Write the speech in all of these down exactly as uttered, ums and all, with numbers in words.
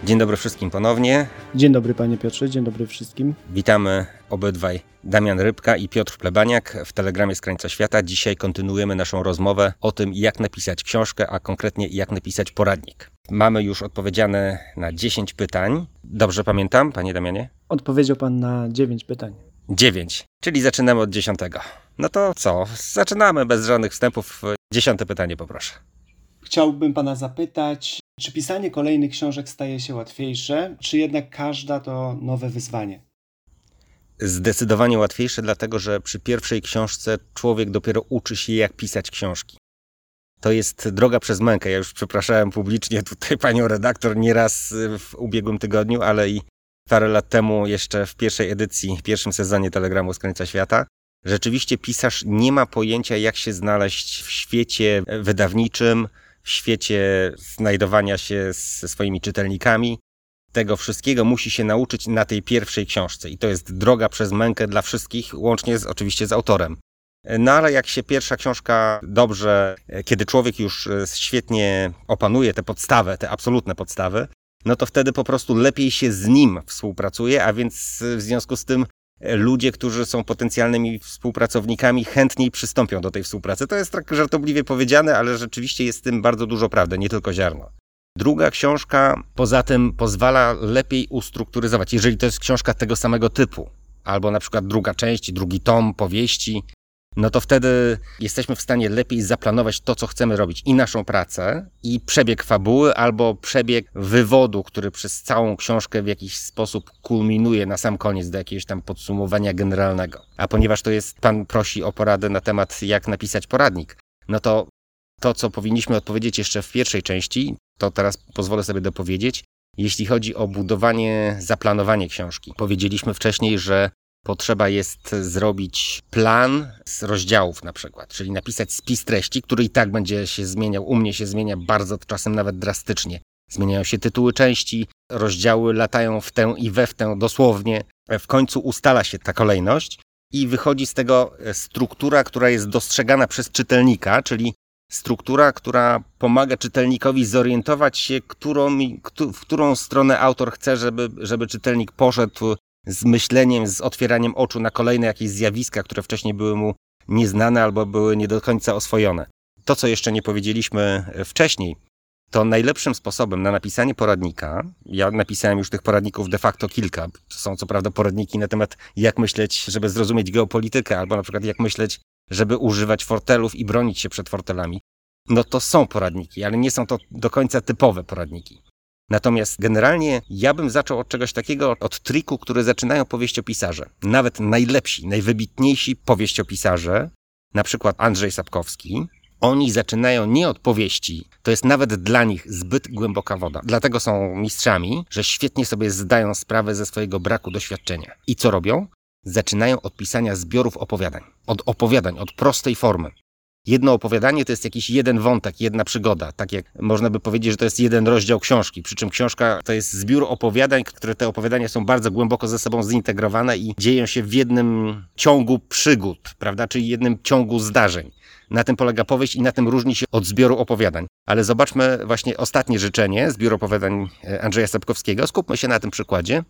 Dzień dobry wszystkim ponownie. Dzień dobry panie Piotrze, dzień dobry wszystkim. Witamy obydwaj, Damian Rybka i Piotr Plebaniak w Telegramie z krańca świata. Dzisiaj kontynuujemy naszą rozmowę o tym, jak napisać książkę, a konkretnie jak napisać poradnik. Mamy już odpowiedziane na dziesięć pytań. Dobrze pamiętam, panie Damianie? Odpowiedział pan na dziewięć pytań. dziewięć, czyli zaczynamy od dziesiątego. No to co? Zaczynamy bez żadnych wstępów. Dziesiąte pytanie poproszę. Chciałbym pana zapytać, czy pisanie kolejnych książek staje się łatwiejsze, czy jednak każda to nowe wyzwanie? Zdecydowanie łatwiejsze, dlatego że przy pierwszej książce człowiek dopiero uczy się, jak pisać książki. To jest droga przez mękę. Ja już przepraszałem publicznie tutaj panią redaktor nieraz w ubiegłym tygodniu, ale i parę lat temu jeszcze w pierwszej edycji, w pierwszym sezonie Telegramu z krańca świata. Rzeczywiście pisarz nie ma pojęcia, jak się znaleźć w świecie wydawniczym, w świecie znajdowania się ze swoimi czytelnikami. Tego wszystkiego musi się nauczyć na tej pierwszej książce i to jest droga przez mękę dla wszystkich, łącznie z, oczywiście z autorem. No ale jak się pierwsza książka dobrze, kiedy człowiek już świetnie opanuje tę podstawę, te absolutne podstawy, no to wtedy po prostu lepiej się z nim współpracuje, a więc w związku z tym ludzie, którzy są potencjalnymi współpracownikami, chętniej przystąpią do tej współpracy. To jest tak żartobliwie powiedziane, ale rzeczywiście jest w tym bardzo dużo prawdy, nie tylko ziarno. Druga książka poza tym pozwala lepiej ustrukturyzować, jeżeli to jest książka tego samego typu, albo na przykład druga część, drugi tom powieści, no to wtedy jesteśmy w stanie lepiej zaplanować to, co chcemy robić, i naszą pracę, i przebieg fabuły, albo przebieg wywodu, który przez całą książkę w jakiś sposób kulminuje na sam koniec do jakiegoś tam podsumowania generalnego. A ponieważ to jest, pan prosi o poradę na temat, jak napisać poradnik, no to to, co powinniśmy odpowiedzieć jeszcze w pierwszej części, to teraz pozwolę sobie dopowiedzieć. Jeśli chodzi o budowanie, zaplanowanie książki, powiedzieliśmy wcześniej, że potrzeba jest zrobić plan z rozdziałów na przykład, czyli napisać spis treści, który i tak będzie się zmieniał. U mnie się zmienia bardzo, czasem nawet drastycznie. Zmieniają się tytuły części, rozdziały latają w tę i we w tę dosłownie. W końcu ustala się ta kolejność i wychodzi z tego struktura, która jest dostrzegana przez czytelnika, czyli struktura, która pomaga czytelnikowi zorientować się, którą, w którą stronę autor chce, żeby, żeby czytelnik poszedł z myśleniem, z otwieraniem oczu na kolejne jakieś zjawiska, które wcześniej były mu nieznane albo były nie do końca oswojone. To, co jeszcze nie powiedzieliśmy wcześniej, to najlepszym sposobem na napisanie poradnika, ja napisałem już tych poradników de facto kilka, to są co prawda poradniki na temat, jak myśleć, żeby zrozumieć geopolitykę, albo na przykład jak myśleć, żeby używać fortelów i bronić się przed fortelami. No to są poradniki, ale nie są to do końca typowe poradniki. Natomiast generalnie ja bym zaczął od czegoś takiego, od triku, który zaczynają powieściopisarze. Nawet najlepsi, najwybitniejsi powieściopisarze, na przykład Andrzej Sapkowski, oni zaczynają nie od powieści, to jest nawet dla nich zbyt głęboka woda. Dlatego są mistrzami, że świetnie sobie zdają sprawę ze swojego braku doświadczenia. I co robią? Zaczynają od pisania zbiorów opowiadań. Od opowiadań, od prostej formy. Jedno opowiadanie to jest jakiś jeden wątek, jedna przygoda. Tak jak można by powiedzieć, że to jest jeden rozdział książki. Przy czym książka to jest zbiór opowiadań, które te opowiadania są bardzo głęboko ze sobą zintegrowane i dzieją się w jednym ciągu przygód, prawda? Czyli jednym ciągu zdarzeń. Na tym polega powieść i na tym różni się od zbioru opowiadań. Ale zobaczmy właśnie ostatnie życzenie, zbiór opowiadań Andrzeja Sapkowskiego. Skupmy się na tym przykładzie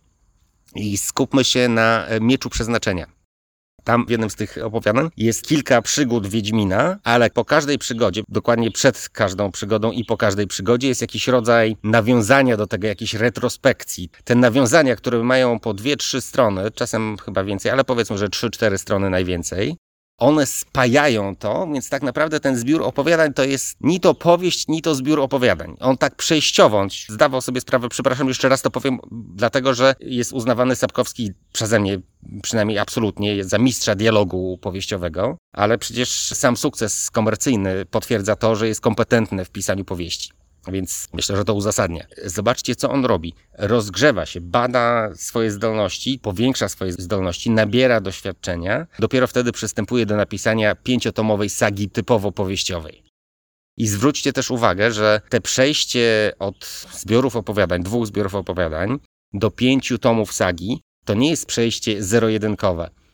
i skupmy się na Mieczu Przeznaczenia. Tam w jednym z tych opowiadań jest kilka przygód Wiedźmina, ale po każdej przygodzie, dokładnie przed każdą przygodą i po każdej przygodzie jest jakiś rodzaj nawiązania do tego, jakiejś retrospekcji. Te nawiązania, które mają po dwie, trzy strony, czasem chyba więcej, ale powiedzmy, że trzy, cztery strony najwięcej, one spajają to, więc tak naprawdę ten zbiór opowiadań to jest ni to powieść, ni to zbiór opowiadań. On tak przejściowo zdawał sobie sprawę, przepraszam, jeszcze raz to powiem, dlatego że jest uznawany Sapkowski przeze mnie, przynajmniej absolutnie, za mistrza dialogu powieściowego, ale przecież sam sukces komercyjny potwierdza to, że jest kompetentny w pisaniu powieści. Więc myślę, że to uzasadnia. Zobaczcie, co on robi. Rozgrzewa się, bada swoje zdolności, powiększa swoje zdolności, nabiera doświadczenia. Dopiero wtedy przystępuje do napisania pięciotomowej sagi typowo powieściowej. I zwróćcie też uwagę, że te przejście od zbiorów opowiadań, dwóch zbiorów opowiadań, do pięciu tomów sagi, to nie jest przejście zero-jedynkowe.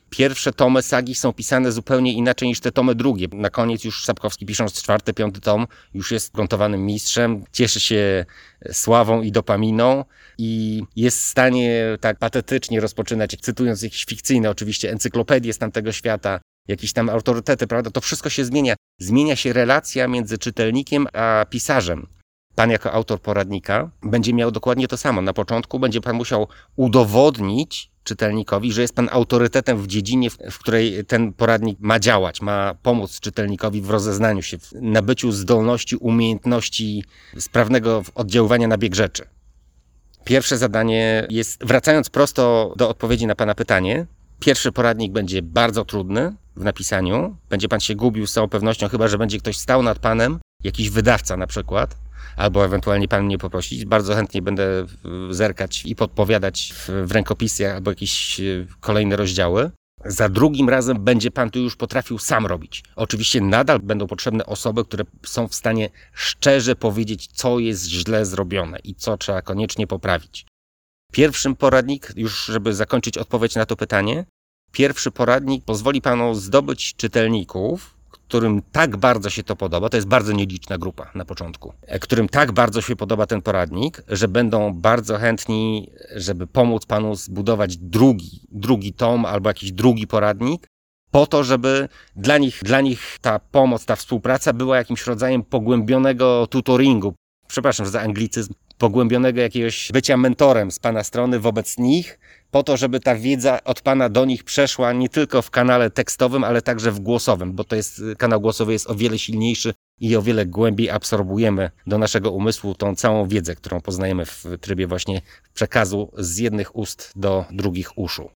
Pierwsze tomy sagi są pisane zupełnie inaczej niż te tomy drugie. Na koniec już Sapkowski, pisząc czwarty, piąty tom, już jest gruntowanym mistrzem, cieszy się sławą i dopaminą i jest w stanie tak patetycznie rozpoczynać, cytując jakieś fikcyjne oczywiście encyklopedie z tamtego świata, jakieś tam autorytety, prawda? To wszystko się zmienia. Zmienia się relacja między czytelnikiem a pisarzem. Pan jako autor poradnika będzie miał dokładnie to samo. Na początku będzie pan musiał udowodnić czytelnikowi, że jest pan autorytetem w dziedzinie, w której ten poradnik ma działać, ma pomóc czytelnikowi w rozeznaniu się, w nabyciu zdolności, umiejętności sprawnego oddziaływania na bieg rzeczy. Pierwsze zadanie jest, wracając prosto do odpowiedzi na pana pytanie, pierwszy poradnik będzie bardzo trudny w napisaniu. Będzie pan się gubił z całą pewnością, chyba że będzie ktoś stał nad panem, jakiś wydawca na przykład, albo ewentualnie pan mnie poprosić. Bardzo chętnie będę zerkać i podpowiadać w rękopisie albo jakieś kolejne rozdziały. Za drugim razem będzie pan tu już potrafił sam robić. Oczywiście nadal będą potrzebne osoby, które są w stanie szczerze powiedzieć, co jest źle zrobione i co trzeba koniecznie poprawić. Pierwszy poradnik, już żeby zakończyć odpowiedź na to pytanie, pierwszy poradnik pozwoli panu zdobyć czytelników, którym tak bardzo się to podoba, to jest bardzo nieliczna grupa na początku, którym tak bardzo się podoba ten poradnik, że będą bardzo chętni, żeby pomóc panu zbudować drugi, drugi tom albo jakiś drugi poradnik, po to, żeby dla nich, dla nich ta pomoc, ta współpraca była jakimś rodzajem pogłębionego tutoringu. Przepraszam za anglicyzm, pogłębionego jakiegoś bycia mentorem z pana strony wobec nich, po to, żeby ta wiedza od pana do nich przeszła nie tylko w kanale tekstowym, ale także w głosowym, bo to jest, kanał głosowy jest o wiele silniejszy i o wiele głębiej absorbujemy do naszego umysłu tą całą wiedzę, którą poznajemy w trybie właśnie przekazu z jednych ust do drugich uszu.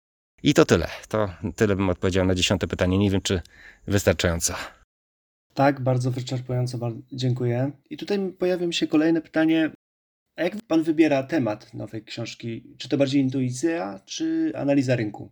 I to tyle. To tyle bym odpowiedział na dziesiąte pytanie. Nie wiem, czy wystarczająco. Tak, bardzo wyczerpująco, bardzo dziękuję. I tutaj pojawia mi się kolejne pytanie. A jak pan wybiera temat nowej książki? Czy to bardziej intuicja, czy analiza rynku?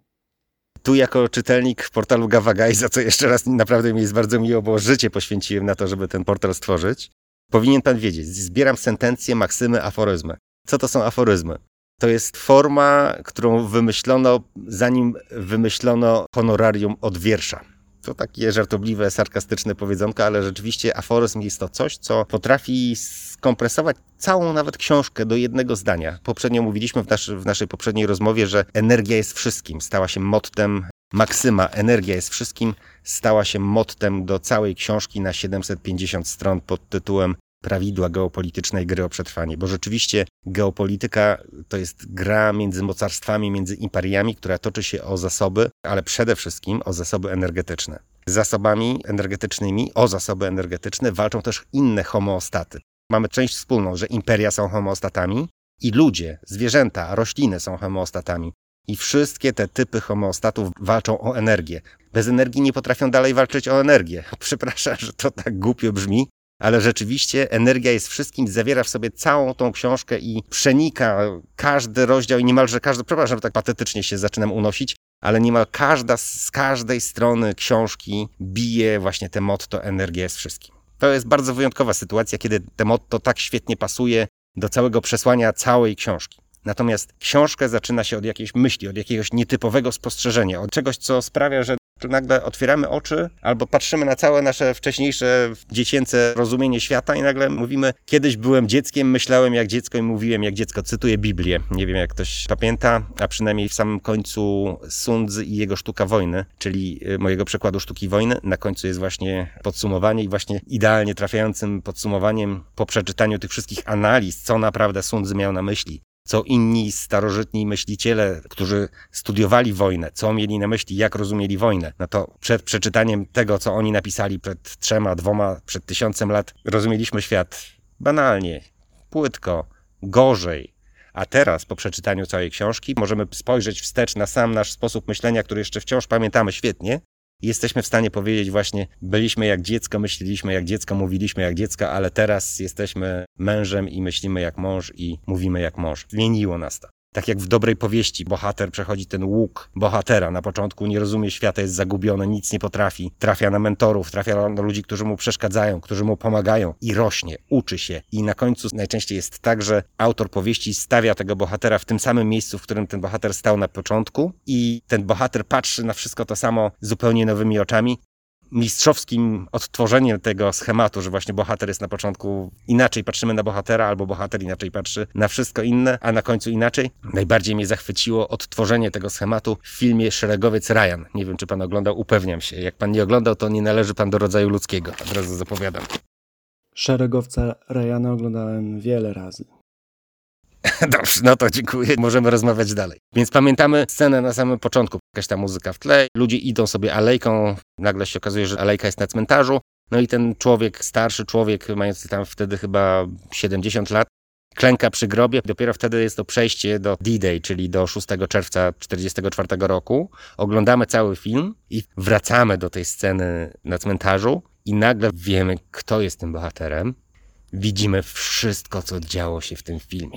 Tu jako czytelnik portalu Gawagaj, za co jeszcze raz naprawdę mi jest bardzo miło, bo życie poświęciłem na to, żeby ten portal stworzyć, powinien pan wiedzieć, zbieram sentencje, maksymy, aforyzmy. Co to są aforyzmy? To jest forma, którą wymyślono, zanim wymyślono honorarium od wiersza. To takie żartobliwe, sarkastyczne powiedzonko, ale rzeczywiście aforyzm jest to coś, co potrafi skompresować całą nawet książkę do jednego zdania. Poprzednio mówiliśmy w, naszy, w naszej poprzedniej rozmowie, że energia jest wszystkim. Stała się mottem, maksyma energia jest wszystkim, stała się mottem do całej książki na siedemset pięćdziesiąt stron pod tytułem Prawidła geopolitycznej gry o przetrwanie. Bo rzeczywiście geopolityka to jest gra między mocarstwami, między imperiami, która toczy się o zasoby, ale przede wszystkim o zasoby energetyczne. Z zasobami energetycznymi, o zasoby energetyczne walczą też inne homeostaty. Mamy część wspólną, że imperia są homeostatami i ludzie, zwierzęta, rośliny są homeostatami. I wszystkie te typy homeostatów walczą o energię. Bez energii nie potrafią dalej walczyć o energię. Przepraszam, że to tak głupio brzmi, ale rzeczywiście energia jest wszystkim, zawiera w sobie całą tą książkę i przenika każdy rozdział i niemalże każdy, przepraszam, że tak patetycznie się zaczynam unosić, ale niemal każda z każdej strony książki bije właśnie te motto energia jest wszystkim. To jest bardzo wyjątkowa sytuacja, kiedy te motto tak świetnie pasuje do całego przesłania całej książki. Natomiast książkę zaczyna się od jakiejś myśli, od jakiegoś nietypowego spostrzeżenia, od czegoś, co sprawia, że nagle otwieramy oczy albo patrzymy na całe nasze wcześniejsze dziecięce rozumienie świata i nagle mówimy, kiedyś byłem dzieckiem, myślałem jak dziecko i mówiłem jak dziecko. Cytuję Biblię. Nie wiem, jak ktoś pamięta, a przynajmniej w samym końcu Sun Tzu i jego sztuka wojny, czyli mojego przekładu sztuki wojny. Na końcu jest właśnie podsumowanie i właśnie idealnie trafiającym podsumowaniem po przeczytaniu tych wszystkich analiz, co naprawdę Sun Tzu miał na myśli. Co inni starożytni myśliciele, którzy studiowali wojnę, co mieli na myśli, jak rozumieli wojnę, no to przed przeczytaniem tego, co oni napisali przed trzema, dwoma, przed tysiącem lat, rozumieliśmy świat banalnie, płytko, gorzej. A teraz, po przeczytaniu całej książki, możemy spojrzeć wstecz na sam nasz sposób myślenia, który jeszcze wciąż pamiętamy świetnie. I jesteśmy w stanie powiedzieć właśnie, byliśmy jak dziecko, myśleliśmy jak dziecko, mówiliśmy jak dziecko, ale teraz jesteśmy mężem i myślimy jak mąż i mówimy jak mąż. Zmieniło nas to. Tak jak w dobrej powieści, bohater przechodzi ten łuk bohatera. Na początku nie rozumie świata, jest zagubiony, nic nie potrafi. Trafia na mentorów, trafia na ludzi, którzy mu przeszkadzają, którzy mu pomagają i rośnie, uczy się. I na końcu najczęściej jest tak, że autor powieści stawia tego bohatera w tym samym miejscu, w którym ten bohater stał na początku i ten bohater patrzy na wszystko to samo zupełnie nowymi oczami. Mistrzowskim odtworzeniem tego schematu, że właśnie bohater jest na początku, inaczej patrzymy na bohatera, albo bohater inaczej patrzy na wszystko inne, a na końcu inaczej. Najbardziej mnie zachwyciło odtworzenie tego schematu w filmie Szeregowiec Ryan. Nie wiem, czy pan oglądał, upewniam się. Jak pan nie oglądał, to nie należy pan do rodzaju ludzkiego. Od razu zapowiadam. Szeregowca Ryana oglądałem wiele razy. Dobrze, no to dziękuję. Możemy rozmawiać dalej. Więc pamiętamy scenę na samym początku. Jakaś ta muzyka w tle, ludzie idą sobie alejką, nagle się okazuje, że alejka jest na cmentarzu, no i ten człowiek, starszy człowiek, mający tam wtedy chyba siedemdziesiąt lat, klęka przy grobie. Dopiero wtedy jest to przejście do D-Day, czyli do szóstego czerwca tysiąc dziewięćset czterdziestego czwartego roku. Oglądamy cały film i wracamy do tej sceny na cmentarzu i nagle wiemy, kto jest tym bohaterem. Widzimy wszystko, co działo się w tym filmie.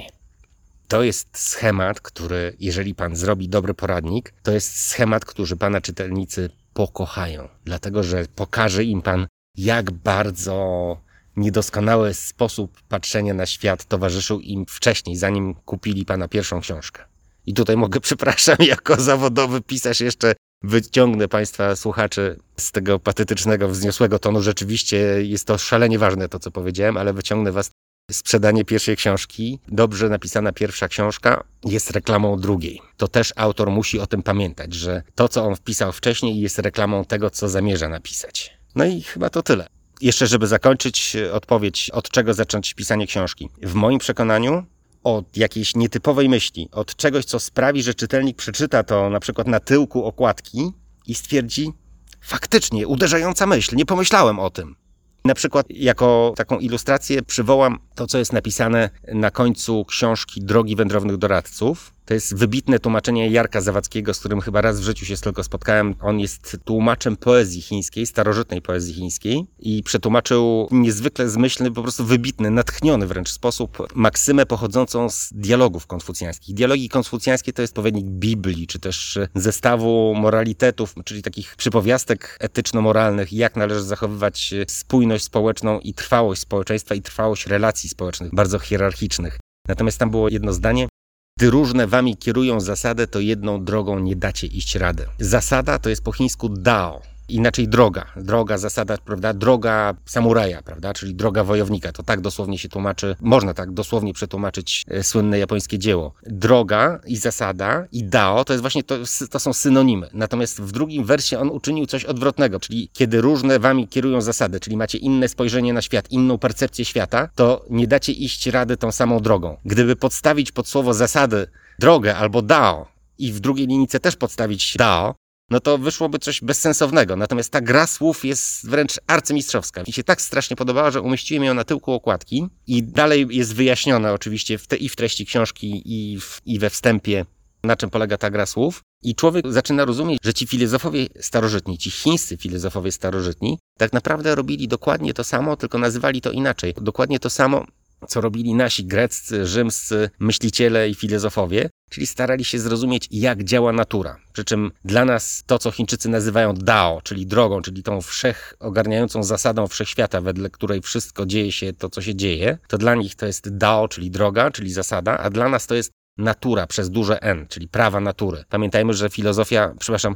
To jest schemat, który, jeżeli pan zrobi dobry poradnik, to jest schemat, który pana czytelnicy pokochają. Dlatego, że pokaże im pan, jak bardzo niedoskonały sposób patrzenia na świat towarzyszył im wcześniej, zanim kupili pana pierwszą książkę. I tutaj mogę, przepraszam, jako zawodowy pisarz jeszcze wyciągnę państwa słuchaczy z tego patetycznego, wzniosłego tonu. Rzeczywiście jest to szalenie ważne to, co powiedziałem, ale wyciągnę was. Sprzedanie pierwszej książki, dobrze napisana pierwsza książka jest reklamą drugiej. To też autor musi o tym pamiętać, że to, co on wpisał wcześniej, jest reklamą tego, co zamierza napisać. No i chyba to tyle. Jeszcze, żeby zakończyć odpowiedź, od czego zacząć pisanie książki. W moim przekonaniu od jakiejś nietypowej myśli, od czegoś, co sprawi, że czytelnik przeczyta to na przykład na tyłku okładki i stwierdzi, faktycznie, uderzająca myśl, nie pomyślałem o tym. Na przykład jako taką ilustrację przywołam to, co jest napisane na końcu książki Drogi wędrownych doradców. To jest wybitne tłumaczenie Jarka Zawadzkiego, z którym chyba raz w życiu się tylko spotkałem. On jest tłumaczem poezji chińskiej, starożytnej poezji chińskiej i przetłumaczył niezwykle zmyślny, po prostu wybitny, natchniony wręcz sposób maksymę pochodzącą z dialogów konfucjańskich. Dialogi konfucjańskie to jest odpowiednik Biblii, czy też zestawu moralitetów, czyli takich przypowiastek etyczno-moralnych, jak należy zachowywać spójność społeczną i trwałość społeczeństwa i trwałość relacji społecznych, bardzo hierarchicznych. Natomiast tam było jedno zdanie: gdy różne wami kierują zasady, to jedną drogą nie dacie iść rady. Zasada to jest po chińsku dao, inaczej droga. Droga, zasada, prawda? Droga samuraja, prawda? Czyli droga wojownika. To tak dosłownie się tłumaczy, można tak dosłownie przetłumaczyć e, słynne japońskie dzieło. Droga i zasada i dao to jest właśnie, to, to są synonimy. Natomiast w drugim wersie on uczynił coś odwrotnego, czyli kiedy różne wami kierują zasady, czyli macie inne spojrzenie na świat, inną percepcję świata, to nie dacie iść rady tą samą drogą. Gdyby podstawić pod słowo zasady drogę albo dao i w drugiej linijce też podstawić dao, no to wyszłoby coś bezsensownego. Natomiast ta gra słów jest wręcz arcymistrzowska. Mi się tak strasznie podobała, że umieściłem ją na tyłku okładki i dalej jest wyjaśnione oczywiście w te, i w treści książki, i, w, i we wstępie, na czym polega ta gra słów. I człowiek zaczyna rozumieć, że ci filozofowie starożytni, ci chińscy filozofowie starożytni, tak naprawdę robili dokładnie to samo, tylko nazywali to inaczej. Dokładnie to samo, co robili nasi greccy, rzymscy myśliciele i filozofowie, czyli starali się zrozumieć, jak działa natura. Przy czym dla nas to, co Chińczycy nazywają dao, czyli drogą, czyli tą wszechogarniającą zasadą wszechświata, wedle której wszystko dzieje się to, co się dzieje, to dla nich to jest dao, czyli droga, czyli zasada, a dla nas to jest natura przez duże N, czyli prawa natury. Pamiętajmy, że filozofia, przepraszam,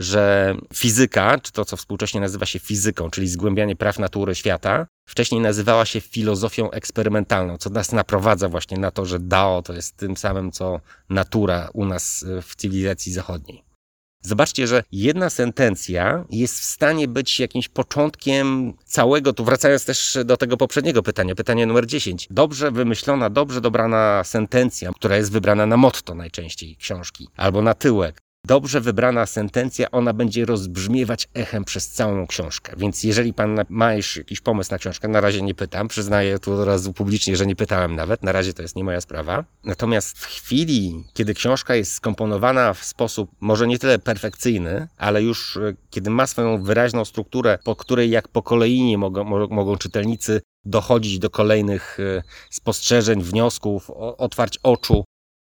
że fizyka, czy to, co współcześnie nazywa się fizyką, czyli zgłębianie praw natury świata, wcześniej nazywała się filozofią eksperymentalną, co nas naprowadza właśnie na to, że dao to jest tym samym, co natura u nas w cywilizacji zachodniej. Zobaczcie, że jedna sentencja jest w stanie być jakimś początkiem całego, tu wracając też do tego poprzedniego pytania, pytanie numer dziesięć. Dobrze wymyślona, dobrze dobrana sentencja, która jest wybrana na motto najczęściej książki, albo na tyłek. Dobrze wybrana sentencja, ona będzie rozbrzmiewać echem przez całą książkę. Więc jeżeli pan ma już jakiś pomysł na książkę, na razie nie pytam, przyznaję tu od razu publicznie, że nie pytałem nawet, na razie to jest nie moja sprawa. Natomiast w chwili, kiedy książka jest skomponowana w sposób może nie tyle perfekcyjny, ale już kiedy ma swoją wyraźną strukturę, po której jak po kolei mogą, mogą czytelnicy dochodzić do kolejnych spostrzeżeń, wniosków, otwarć oczu,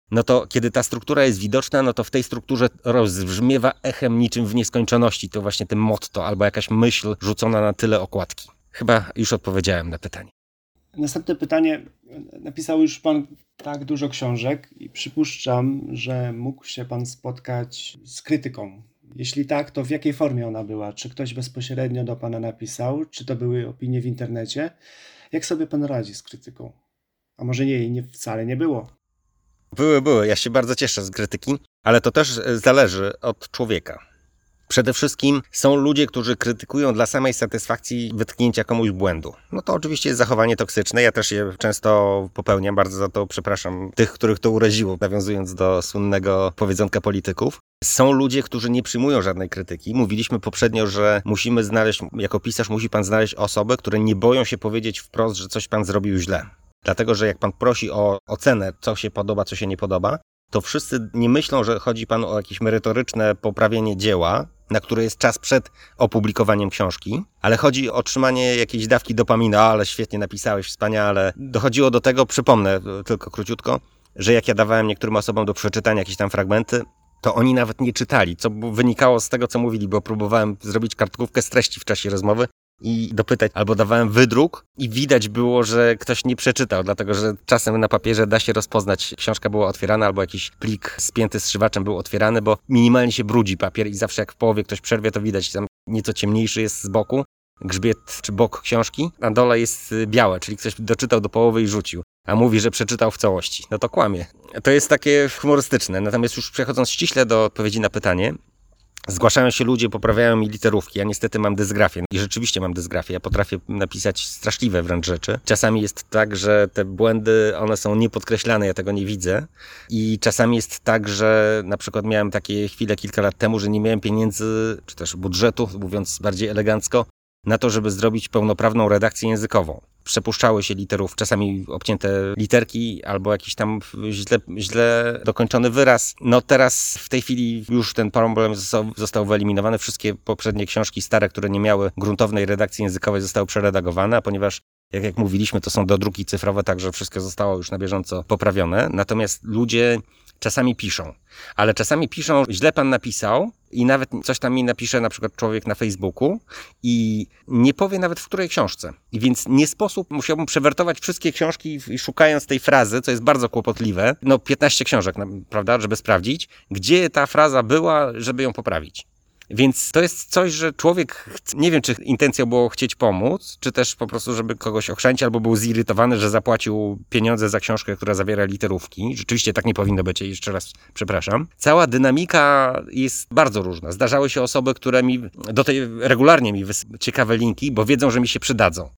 no to kiedy ta struktura jest widoczna, no to w tej strukturze rozbrzmiewa echem niczym w nieskończoności. To właśnie tym motto albo jakaś myśl rzucona na tyle okładki. Chyba już odpowiedziałem na pytanie. Następne pytanie. Napisał już pan tak dużo książek i przypuszczam, że mógł się pan spotkać z krytyką. Jeśli tak, to w jakiej formie ona była? Czy ktoś bezpośrednio do pana napisał? Czy to były opinie w internecie? Jak sobie pan radzi z krytyką? A może nie, jej nie, wcale nie było? Były, były. Ja się bardzo cieszę z krytyki, ale to też zależy od człowieka. Przede wszystkim są ludzie, którzy krytykują dla samej satysfakcji wytknięcia komuś błędu. No to oczywiście jest zachowanie toksyczne. Ja też je często popełniam. Bardzo za to przepraszam tych, których to uraziło, nawiązując do słynnego powiedzonka polityków. Są ludzie, którzy nie przyjmują żadnej krytyki. Mówiliśmy poprzednio, że musimy znaleźć, jako pisarz musi pan znaleźć osoby, które nie boją się powiedzieć wprost, że coś pan zrobił źle. Dlatego, że jak pan prosi o ocenę, co się podoba, co się nie podoba, to wszyscy nie myślą, że chodzi panu o jakieś merytoryczne poprawienie dzieła, na które jest czas przed opublikowaniem książki, ale chodzi o otrzymanie jakiejś dawki dopaminy. O, ale świetnie napisałeś, wspaniale. Dochodziło do tego, przypomnę tylko króciutko, że jak ja dawałem niektórym osobom do przeczytania jakieś tam fragmenty, to oni nawet nie czytali, co wynikało z tego, co mówili, bo próbowałem zrobić kartkówkę z treści w czasie rozmowy i dopytać, albo dawałem wydruk i widać było, że ktoś nie przeczytał, dlatego że czasem na papierze da się rozpoznać, książka była otwierana albo jakiś plik spięty zszywaczem był otwierany, bo minimalnie się brudzi papier i zawsze jak w połowie ktoś przerwie, to widać, tam nieco ciemniejszy jest z boku grzbiet czy bok książki, na dole jest białe, czyli ktoś doczytał do połowy i rzucił, a mówi, że przeczytał w całości. No to kłamie. To jest takie humorystyczne. Natomiast już przechodząc ściśle do odpowiedzi na pytanie, zgłaszają się ludzie, poprawiają mi literówki. Ja niestety mam dysgrafię. I rzeczywiście mam dysgrafię. Ja potrafię napisać straszliwe wręcz rzeczy. Czasami jest tak, że te błędy, one są niepodkreślane, ja tego nie widzę. I czasami jest tak, że na przykład miałem takie chwile kilka lat temu, że nie miałem pieniędzy, czy też budżetu, mówiąc bardziej elegancko, na to, żeby zrobić pełnoprawną redakcję językową. Przepuszczały się literów, czasami obcięte literki albo jakiś tam źle, źle dokończony wyraz. No teraz w tej chwili już ten problem został, został wyeliminowany. Wszystkie poprzednie książki stare, które nie miały gruntownej redakcji językowej, zostały przeredagowane, a ponieważ jak, jak mówiliśmy, to są dodruki cyfrowe, także wszystko zostało już na bieżąco poprawione. Natomiast ludzie czasami piszą, ale czasami piszą, źle pan napisał i nawet coś tam mi napisze na przykład człowiek na Facebooku i nie powie nawet w której książce. I więc nie sposób, musiałbym przewertować wszystkie książki i szukając tej frazy, co jest bardzo kłopotliwe, no piętnaście książek, prawda, żeby sprawdzić, gdzie ta fraza była, żeby ją poprawić. Więc to jest coś, że człowiek, nie wiem, czy intencją było chcieć pomóc, czy też po prostu, żeby kogoś ochrzanić, albo był zirytowany, że zapłacił pieniądze za książkę, która zawiera literówki. Rzeczywiście tak nie powinno być, jeszcze raz przepraszam. Cała dynamika jest bardzo różna. Zdarzały się osoby, które mi do tej regularnie mi wysyłają ciekawe linki, bo wiedzą, że mi się przydadzą.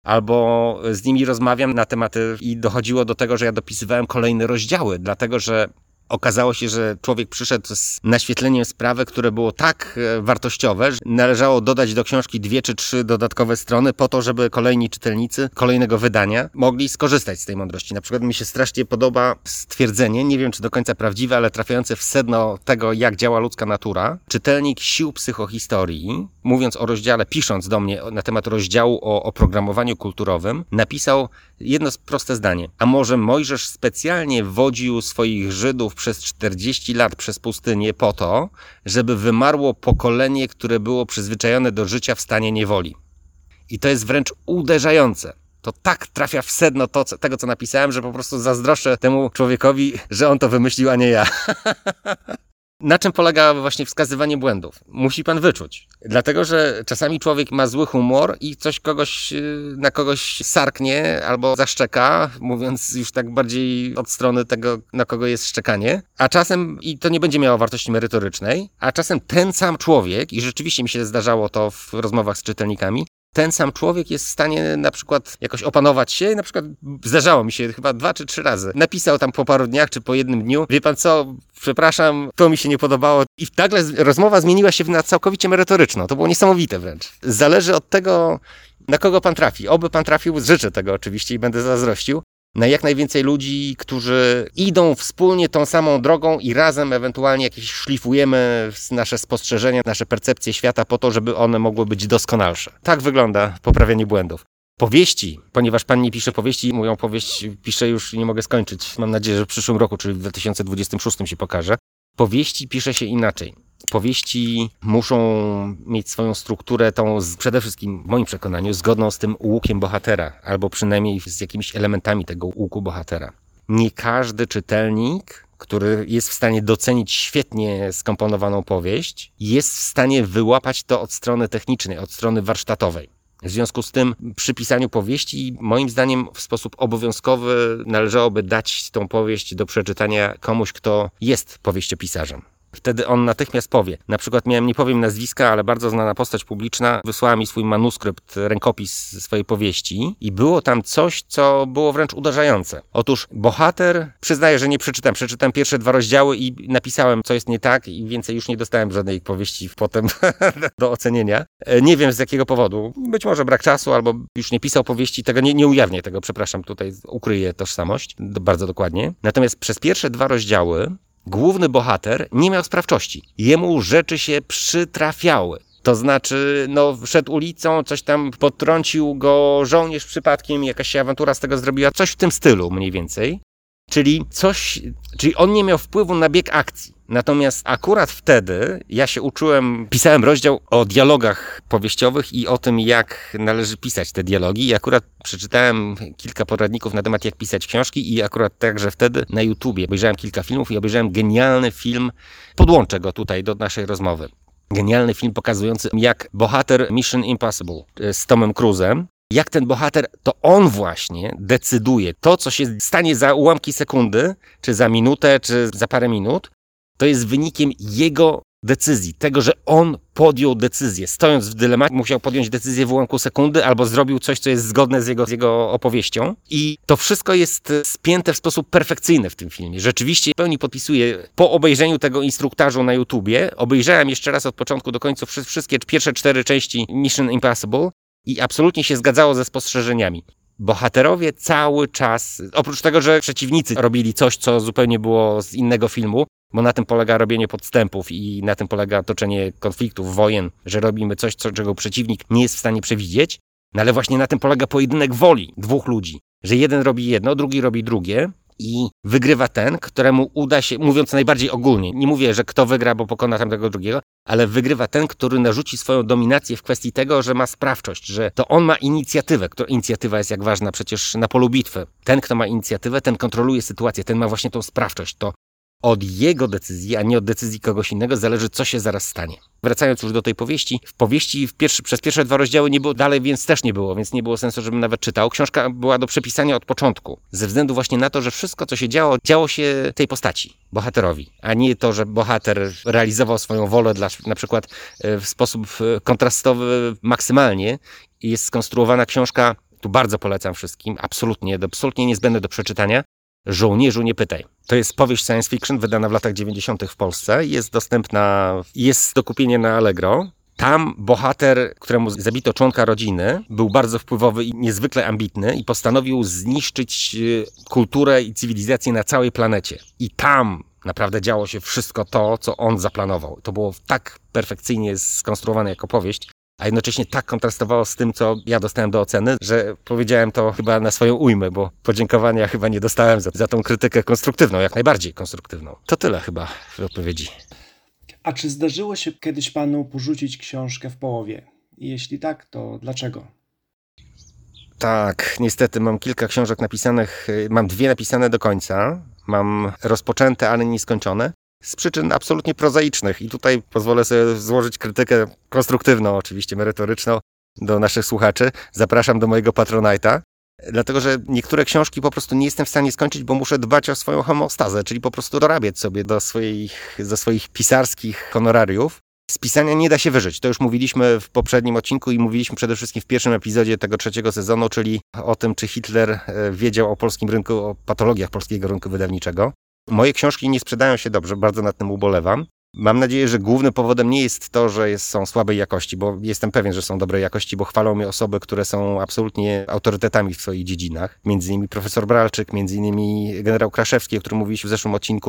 Albo z nimi rozmawiam na tematy i dochodziło do tego, że ja dopisywałem kolejne rozdziały, dlatego że okazało się, że człowiek przyszedł z naświetleniem sprawy, które było tak wartościowe, że należało dodać do książki dwie czy trzy dodatkowe strony po to, żeby kolejni czytelnicy kolejnego wydania mogli skorzystać z tej mądrości. Na przykład mi się strasznie podoba stwierdzenie, nie wiem czy do końca prawdziwe, ale trafiające w sedno tego, jak działa ludzka natura. Czytelnik Sił Psychohistorii, mówiąc o rozdziale, pisząc do mnie na temat rozdziału o oprogramowaniu kulturowym, napisał jedno proste zdanie. A może Mojżesz specjalnie wodził swoich Żydów przez czterdzieści lat przez pustynię po to, żeby wymarło pokolenie, które było przyzwyczajone do życia w stanie niewoli. I to jest wręcz uderzające. To tak trafia w sedno to, co, tego, co napisałem, że po prostu zazdroszczę temu człowiekowi, że on to wymyślił, a nie ja. Na czym polega właśnie wskazywanie błędów? Musi pan wyczuć. Dlatego, że czasami człowiek ma zły humor i coś kogoś, na kogoś sarknie albo zaszczeka, mówiąc już tak bardziej od strony tego, na kogo jest szczekanie. A czasem, i to nie będzie miało wartości merytorycznej, a czasem ten sam człowiek, i rzeczywiście mi się zdarzało to w rozmowach z czytelnikami, ten sam człowiek jest w stanie na przykład jakoś opanować się. Na przykład zdarzało mi się chyba dwa czy trzy razy. Napisał tam po paru dniach czy po jednym dniu. Wie pan co, przepraszam, to mi się nie podobało. I nagle rozmowa zmieniła się na całkowicie merytoryczną. To było niesamowite wręcz. Zależy od tego, na kogo pan trafi. Oby pan trafił, życzę tego oczywiście i będę zazdrościł, na jak najwięcej ludzi, którzy idą wspólnie tą samą drogą i razem ewentualnie jakieś szlifujemy nasze spostrzeżenia, nasze percepcje świata po to, żeby one mogły być doskonalsze. Tak wygląda poprawianie błędów. Powieści, ponieważ pan nie pisze powieści, moją powieść piszę już i nie mogę skończyć. Mam nadzieję, że w przyszłym roku, czyli w dwa tysiące dwudziestym szóstym się pokaże. Powieści pisze się inaczej. Powieści muszą mieć swoją strukturę, tą z, przede wszystkim w moim przekonaniu zgodną z tym łukiem bohatera, albo przynajmniej z jakimiś elementami tego łuku bohatera. Nie każdy czytelnik, który jest w stanie docenić świetnie skomponowaną powieść, jest w stanie wyłapać to od strony technicznej, od strony warsztatowej. W związku z tym przy pisaniu powieści moim zdaniem w sposób obowiązkowy należałoby dać tą powieść do przeczytania komuś, kto jest powieściopisarzem. Wtedy on natychmiast powie. Na przykład miałem, nie powiem nazwiska, ale bardzo znana postać publiczna wysłała mi swój manuskrypt, rękopis swojej powieści i było tam coś, co było wręcz uderzające. Otóż bohater, przyznaję, że nie przeczytam, przeczytam pierwsze dwa rozdziały i napisałem, co jest nie tak i więcej już nie dostałem żadnej powieści potem do ocenienia. Nie wiem z jakiego powodu. Być może brak czasu, albo już nie pisał powieści, tego nie, nie ujawnię tego, przepraszam, tutaj ukryję tożsamość bardzo dokładnie. Natomiast przez pierwsze dwa rozdziały główny bohater nie miał sprawczości. Jemu rzeczy się przytrafiały. To znaczy, no, szedł ulicą, coś tam potrącił go żołnierz przypadkiem, jakaś się awantura z tego zrobiła, coś w tym stylu mniej więcej. Czyli coś, czyli on nie miał wpływu na bieg akcji. Natomiast akurat wtedy ja się uczyłem, pisałem rozdział o dialogach powieściowych i o tym, jak należy pisać te dialogi. I akurat przeczytałem kilka poradników na temat, jak pisać książki i akurat także wtedy na YouTubie obejrzałem kilka filmów i obejrzałem genialny film, podłączę go tutaj do naszej rozmowy. Genialny film pokazujący, jak bohater Mission Impossible z Tomem Cruise'em, jak ten bohater, to on właśnie decyduje. To, co się stanie za ułamki sekundy, czy za minutę, czy za parę minut, to jest wynikiem jego decyzji. Tego, że on podjął decyzję. Stojąc w dylemacie, musiał podjąć decyzję w ułamku sekundy, albo zrobił coś, co jest zgodne z jego, z jego opowieścią. I to wszystko jest spięte w sposób perfekcyjny w tym filmie. Rzeczywiście w pełni podpisuję. Po obejrzeniu tego instruktażu na YouTubie, obejrzałem jeszcze raz od początku do końca wszystkie pierwsze cztery części Mission Impossible, i absolutnie się zgadzało ze spostrzeżeniami. Bohaterowie cały czas, oprócz tego, że przeciwnicy robili coś, co zupełnie było z innego filmu, bo na tym polega robienie podstępów i na tym polega toczenie konfliktów, wojen, że robimy coś, co, czego przeciwnik nie jest w stanie przewidzieć, no ale właśnie na tym polega pojedynek woli dwóch ludzi, że jeden robi jedno, drugi robi drugie i wygrywa ten, któremu uda się, mówiąc najbardziej ogólnie, nie mówię, że kto wygra, bo pokona tamtego drugiego, ale wygrywa ten, który narzuci swoją dominację w kwestii tego, że ma sprawczość, że to on ma inicjatywę. Inicjatywa jest jak ważna przecież na polu bitwy. Ten, kto ma inicjatywę, ten kontroluje sytuację, ten ma właśnie tą sprawczość. To od jego decyzji, a nie od decyzji kogoś innego zależy, co się zaraz stanie. Wracając już do tej powieści, w powieści w pierwszy, przez pierwsze dwa rozdziały nie było dalej, więc też nie było, więc nie było sensu, żebym nawet czytał. Książka była do przepisania od początku, ze względu właśnie na to, że wszystko, co się działo, działo się tej postaci, bohaterowi, a nie to, że bohater realizował swoją wolę dla, na przykład w sposób kontrastowy maksymalnie. Jest skonstruowana książka, tu bardzo polecam wszystkim, absolutnie, absolutnie niezbędne do przeczytania. Żołnierzu nie pytaj. To jest powieść science fiction wydana w latach dziewięćdziesiątych w Polsce. Jest dostępna, jest do kupienia na Allegro. Tam bohater, któremu zabito członka rodziny, był bardzo wpływowy i niezwykle ambitny i postanowił zniszczyć kulturę i cywilizację na całej planecie. I tam naprawdę działo się wszystko to, co on zaplanował. To było tak perfekcyjnie skonstruowane jako powieść, a jednocześnie tak kontrastowało z tym, co ja dostałem do oceny, że powiedziałem to chyba na swoją ujmę, bo podziękowania chyba nie dostałem za, za tą krytykę konstruktywną, jak najbardziej konstruktywną. To tyle chyba w odpowiedzi. A czy zdarzyło się kiedyś panu porzucić książkę w połowie? I jeśli tak, to dlaczego? Tak, niestety mam kilka książek napisanych, mam dwie napisane do końca, mam rozpoczęte, ale nieskończone. Z przyczyn absolutnie prozaicznych i tutaj pozwolę sobie złożyć krytykę konstruktywną, oczywiście merytoryczną do naszych słuchaczy. Zapraszam do mojego Patronite'a, dlatego że niektóre książki po prostu nie jestem w stanie skończyć, bo muszę dbać o swoją homeostazę, czyli po prostu dorabiać sobie do swoich, do swoich pisarskich honorariów. Z pisania nie da się wyżyć. To już mówiliśmy w poprzednim odcinku i mówiliśmy przede wszystkim w pierwszym epizodzie tego trzeciego sezonu, czyli o tym, czy Hitler wiedział o polskim rynku, o patologiach polskiego rynku wydawniczego. Moje książki nie sprzedają się dobrze, bardzo nad tym ubolewam. Mam nadzieję, że głównym powodem nie jest to, że jest, są słabej jakości, bo jestem pewien, że są dobrej jakości, bo chwalą mnie osoby, które są absolutnie autorytetami w swoich dziedzinach. Między innymi profesor Bralczyk, między innymi generał Kraszewski, o którym mówiliśmy w zeszłym odcinku.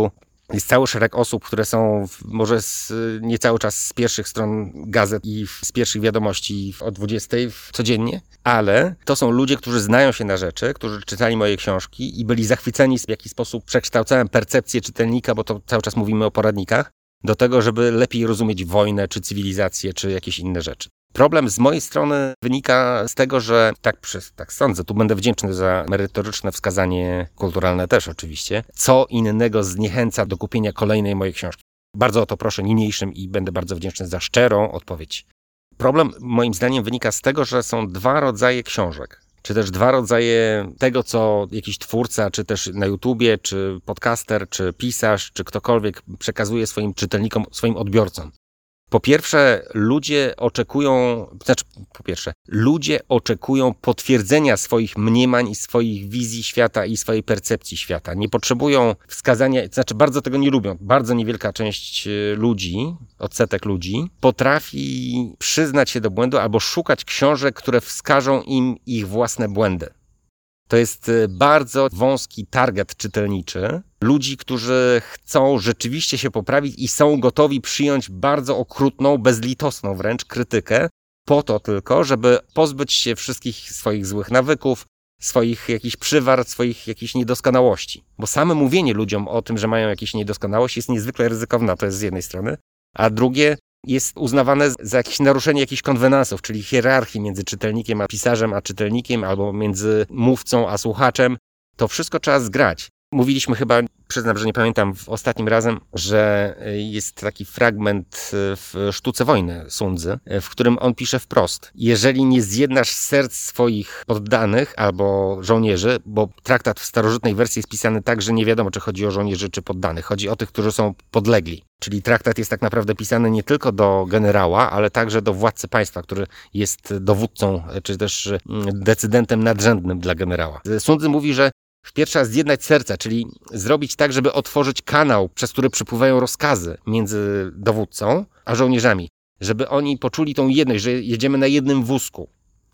Jest cały szereg osób, które są w, może z, nie cały czas z pierwszych stron gazet i z pierwszych wiadomości o dwudziestej codziennie, ale to są ludzie, którzy znają się na rzeczy, którzy czytali moje książki i byli zachwyceni, w jaki sposób przekształcałem percepcję czytelnika, bo to cały czas mówimy o poradnikach, do tego, żeby lepiej rozumieć wojnę, czy cywilizację, czy jakieś inne rzeczy. Problem z mojej strony wynika z tego, że tak, przez, tak sądzę, tu będę wdzięczny za merytoryczne wskazanie kulturalne też oczywiście, co innego zniechęca do kupienia kolejnej mojej książki. Bardzo o to proszę niniejszym i będę bardzo wdzięczny za szczerą odpowiedź. Problem moim zdaniem wynika z tego, że są dwa rodzaje książek, czy też dwa rodzaje tego, co jakiś twórca, czy też na YouTubie, czy podcaster, czy pisarz, czy ktokolwiek przekazuje swoim czytelnikom, swoim odbiorcom. Po pierwsze, ludzie oczekują, znaczy po pierwsze, ludzie oczekują potwierdzenia swoich mniemań i swoich wizji świata i swojej percepcji świata. Nie potrzebują wskazania, znaczy bardzo tego nie lubią. Bardzo niewielka część ludzi, odsetek ludzi, potrafi przyznać się do błędu albo szukać książek, które wskażą im ich własne błędy. To jest bardzo wąski target czytelniczy. Ludzi, którzy chcą rzeczywiście się poprawić i są gotowi przyjąć bardzo okrutną, bezlitosną wręcz krytykę, po to tylko, żeby pozbyć się wszystkich swoich złych nawyków, swoich jakichś przywar, swoich jakichś niedoskonałości. Bo same mówienie ludziom o tym, że mają jakieś niedoskonałości jest niezwykle ryzykowne, to jest z jednej strony, a drugie jest uznawane za jakieś naruszenie jakichś konwenansów, czyli hierarchii między czytelnikiem a pisarzem, a czytelnikiem, albo między mówcą a słuchaczem. To wszystko trzeba zgrać. Mówiliśmy chyba, przyznam, że nie pamiętam, w ostatnim razem, że jest taki fragment w Sztuce wojny Sundzy, w którym on pisze wprost: jeżeli nie zjednasz serc swoich poddanych albo żołnierzy, bo traktat w starożytnej wersji jest pisany tak, że nie wiadomo, czy chodzi o żołnierzy, czy poddanych. Chodzi o tych, którzy są podlegli. Czyli traktat jest tak naprawdę pisany nie tylko do generała, ale także do władcy państwa, który jest dowódcą, czy też decydentem nadrzędnym dla generała. Sundzy mówi, że pierwsza zjednać serca, czyli zrobić tak, żeby otworzyć kanał, przez który przepływają rozkazy między dowódcą a żołnierzami. Żeby oni poczuli tą jedność, że jedziemy na jednym wózku,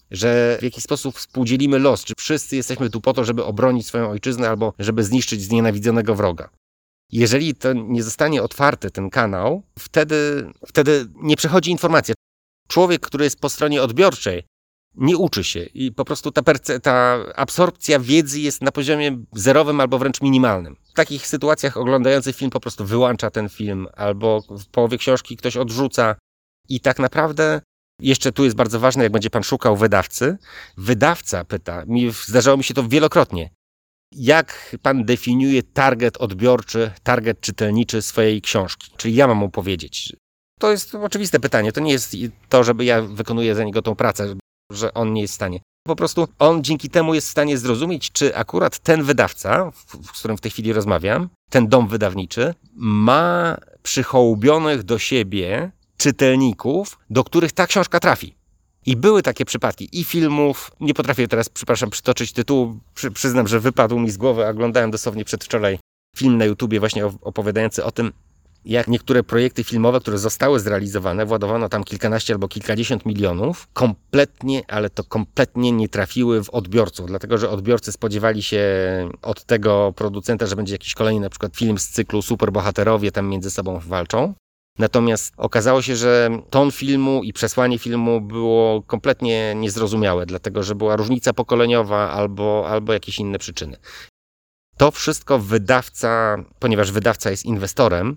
że w jakiś sposób współdzielimy los, czy wszyscy jesteśmy tu po to, żeby obronić swoją ojczyznę albo żeby zniszczyć znienawidzonego wroga. Jeżeli to nie zostanie otwarty ten kanał, wtedy, wtedy nie przechodzi informacja. Człowiek, który jest po stronie odbiorczej, nie uczy się i po prostu ta, perce- ta absorpcja wiedzy jest na poziomie zerowym albo wręcz minimalnym. W takich sytuacjach oglądający film po prostu wyłącza ten film albo w połowie książki ktoś odrzuca i tak naprawdę jeszcze tu jest bardzo ważne, jak będzie pan szukał wydawcy, wydawca pyta, mi zdarzało mi się to wielokrotnie, jak pan definiuje target odbiorczy, target czytelniczy swojej książki? Czyli ja mam mu powiedzieć. To jest oczywiste pytanie, to nie jest to, żeby ja wykonuję za niego tą pracę, że on nie jest w stanie. Po prostu on dzięki temu jest w stanie zrozumieć, czy akurat ten wydawca, z którym w tej chwili rozmawiam, ten dom wydawniczy, ma przyhołubionych do siebie czytelników, do których ta książka trafi. I były takie przypadki i filmów, nie potrafię teraz, przepraszam, przytoczyć tytułu, przy, przyznam, że wypadł mi z głowy, a oglądałem dosłownie przedwczoraj film na YouTubie właśnie opowiadający o tym, jak niektóre projekty filmowe, które zostały zrealizowane, władowano tam kilkanaście albo kilkadziesiąt milionów, kompletnie, ale to kompletnie nie trafiły w odbiorców, dlatego że odbiorcy spodziewali się od tego producenta, że będzie jakiś kolejny na przykład film z cyklu superbohaterowie tam między sobą walczą. Natomiast okazało się, że ton filmu i przesłanie filmu było kompletnie niezrozumiałe, dlatego że była różnica pokoleniowa albo, albo jakieś inne przyczyny. To wszystko wydawca, ponieważ wydawca jest inwestorem,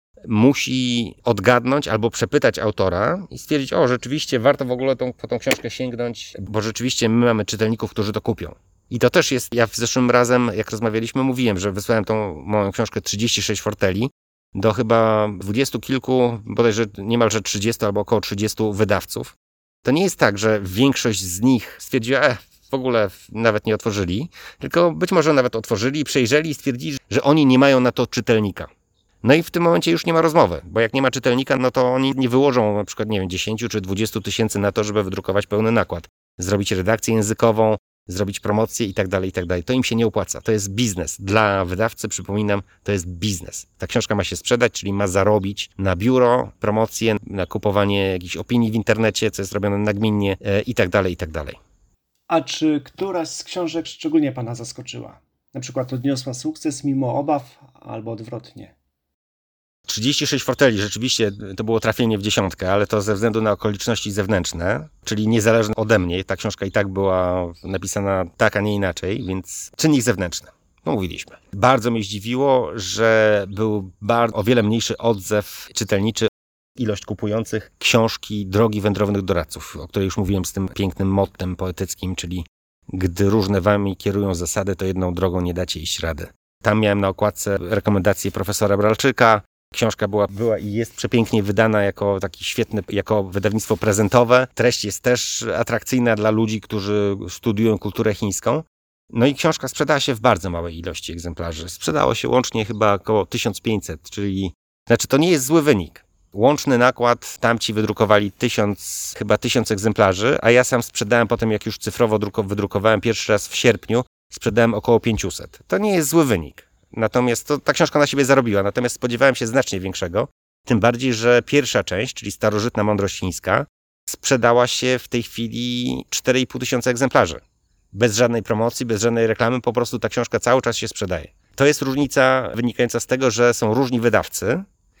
musi odgadnąć albo przepytać autora i stwierdzić, o, rzeczywiście warto w ogóle tą, po tą książkę sięgnąć, bo rzeczywiście my mamy czytelników, którzy to kupią. I to też jest, ja w zeszłym razem, jak rozmawialiśmy, mówiłem, że wysłałem tą moją książkę trzydzieści sześć forteli do chyba dwudziestu kilku, bodajże niemalże trzydziestu albo około trzydziestu wydawców. To nie jest tak, że większość z nich stwierdziła, e, w ogóle nawet nie otworzyli, tylko być może nawet otworzyli, przejrzeli i stwierdzili, że oni nie mają na to czytelnika. No i w tym momencie już nie ma rozmowy, bo jak nie ma czytelnika, no to oni nie wyłożą na przykład, nie wiem, dziesięć czy dwadzieścia tysięcy na to, żeby wydrukować pełny nakład, zrobić redakcję językową, zrobić promocję i tak dalej, i tak dalej. To im się nie opłaca. To jest biznes. Dla wydawcy, przypominam, to jest biznes. Ta książka ma się sprzedać, czyli ma zarobić na biuro, promocję, na kupowanie jakichś opinii w internecie, co jest robione nagminnie e, i tak dalej, i tak dalej. A czy któraś z książek szczególnie pana zaskoczyła? Na przykład odniosła sukces mimo obaw albo odwrotnie? trzydzieści sześć forteli, rzeczywiście to było trafienie w dziesiątkę, ale to ze względu na okoliczności zewnętrzne, czyli niezależne ode mnie. Ta książka i tak była napisana tak, a nie inaczej, więc czynnik zewnętrzny. No mówiliśmy. Bardzo mnie zdziwiło, że był bardzo, o wiele mniejszy odzew czytelniczy, ilość kupujących książki Drogi wędrownych doradców, o której już mówiłem z tym pięknym mottem poetyckim, czyli gdy różne wami kierują zasady, to jedną drogą nie dacie iść rady. Tam miałem na okładce rekomendacje profesora Bralczyka. Książka była, była i jest przepięknie wydana jako taki świetny, jako wydawnictwo prezentowe. Treść jest też atrakcyjna dla ludzi, którzy studiują kulturę chińską. No i książka sprzedała się w bardzo małej ilości egzemplarzy. Sprzedało się łącznie chyba około tysiąc pięćset, czyli znaczy to nie jest zły wynik. Łączny nakład, tamci wydrukowali tysiąc, chyba tysiąc egzemplarzy, a ja sam sprzedałem potem, jak już cyfrowo wydrukowałem pierwszy raz w sierpniu, sprzedałem około pięćset. To nie jest zły wynik. Natomiast to, ta książka na siebie zarobiła, natomiast spodziewałem się znacznie większego. Tym bardziej, że pierwsza część, czyli Starożytna Mądrość Chińska, sprzedała się w tej chwili cztery i pół tysiąca egzemplarzy. Bez żadnej promocji, bez żadnej reklamy, po prostu ta książka cały czas się sprzedaje. To jest różnica wynikająca z tego, że są różni wydawcy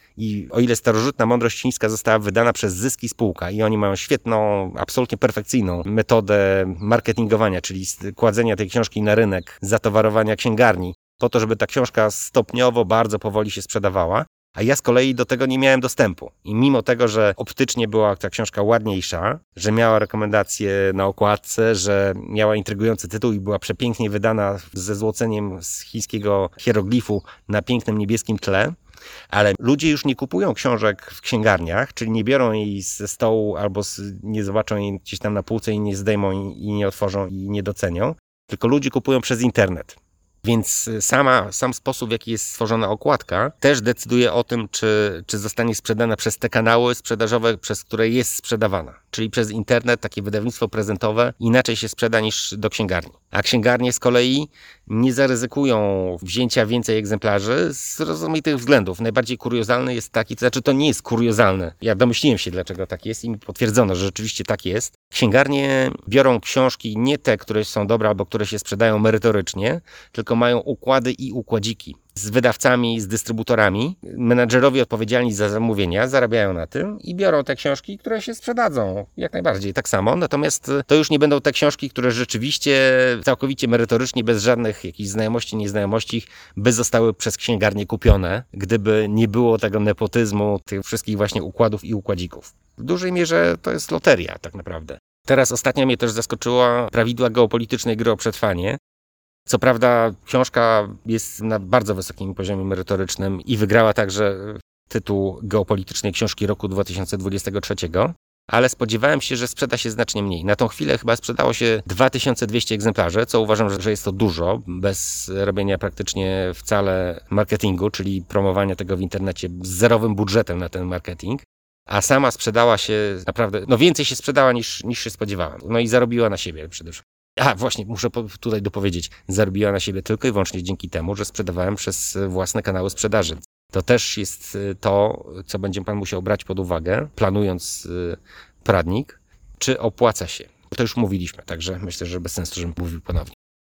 i o ile Starożytna Mądrość Chińska została wydana przez Zyski Spółka i oni mają świetną, absolutnie perfekcyjną metodę marketingowania, czyli kładzenia tej książki na rynek, zatowarowania księgarni, po to, żeby ta książka stopniowo, bardzo powoli się sprzedawała, a ja z kolei do tego nie miałem dostępu. I mimo tego, że optycznie była ta książka ładniejsza, że miała rekomendacje na okładce, że miała intrygujący tytuł i była przepięknie wydana ze złoceniem z chińskiego hieroglifu na pięknym niebieskim tle, ale ludzie już nie kupują książek w księgarniach, czyli nie biorą jej ze stołu albo nie zobaczą jej gdzieś tam na półce i nie zdejmą i nie otworzą i nie docenią, tylko ludzie kupują przez internet. Więc sama, sam sposób, w jaki jest stworzona okładka, też decyduje o tym, czy, czy zostanie sprzedana przez te kanały sprzedażowe, przez które jest sprzedawana. Czyli przez internet, takie wydawnictwo prezentowe, inaczej się sprzeda niż do księgarni. A księgarnie z kolei nie zaryzykują wzięcia więcej egzemplarzy z rozmaitych względów. Najbardziej kuriozalny jest taki, to znaczy to nie jest kuriozalne. Ja domyśliłem się, dlaczego tak jest i mi potwierdzono, że rzeczywiście tak jest. Księgarnie biorą książki nie te, które są dobre albo które się sprzedają merytorycznie, tylko mają układy i układziki z wydawcami, z dystrybutorami. Menadżerowie odpowiedzialni za zamówienia zarabiają na tym i biorą te książki, które się sprzedadzą. Jak najbardziej, tak samo. Natomiast to już nie będą te książki, które rzeczywiście całkowicie merytorycznie, bez żadnych jakichś znajomości, nieznajomości, by zostały przez księgarnię kupione, gdyby nie było tego nepotyzmu, tych wszystkich właśnie układów i układzików. W dużej mierze to jest loteria tak naprawdę. Teraz ostatnio mnie też zaskoczyła prawidła geopolitycznej gry o przetrwanie. Co prawda książka jest na bardzo wysokim poziomie merytorycznym i wygrała także tytuł geopolitycznej książki roku dwa tysiące dwudziestego trzeciego, ale spodziewałem się, że sprzeda się znacznie mniej. Na tą chwilę chyba sprzedało się dwa tysiące dwieście egzemplarzy, co uważam, że jest to dużo, bez robienia praktycznie wcale marketingu, czyli promowania tego w internecie z zerowym budżetem na ten marketing. A sama sprzedała się naprawdę, no więcej się sprzedała niż, niż się spodziewałem. No i zarobiła na siebie przede wszystkim. A właśnie, muszę tutaj dopowiedzieć, zarobiła na siebie tylko i wyłącznie dzięki temu, że sprzedawałem przez własne kanały sprzedaży. To też jest to, co będzie pan musiał brać pod uwagę, planując poradnik, czy opłaca się. To już mówiliśmy, także myślę, że bez sensu, żebym mówił ponownie.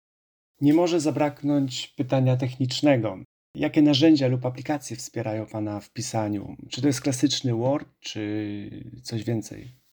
Nie może zabraknąć pytania technicznego. Jakie narzędzia lub aplikacje wspierają pana w pisaniu? Czy to jest klasyczny Word, czy coś więcej?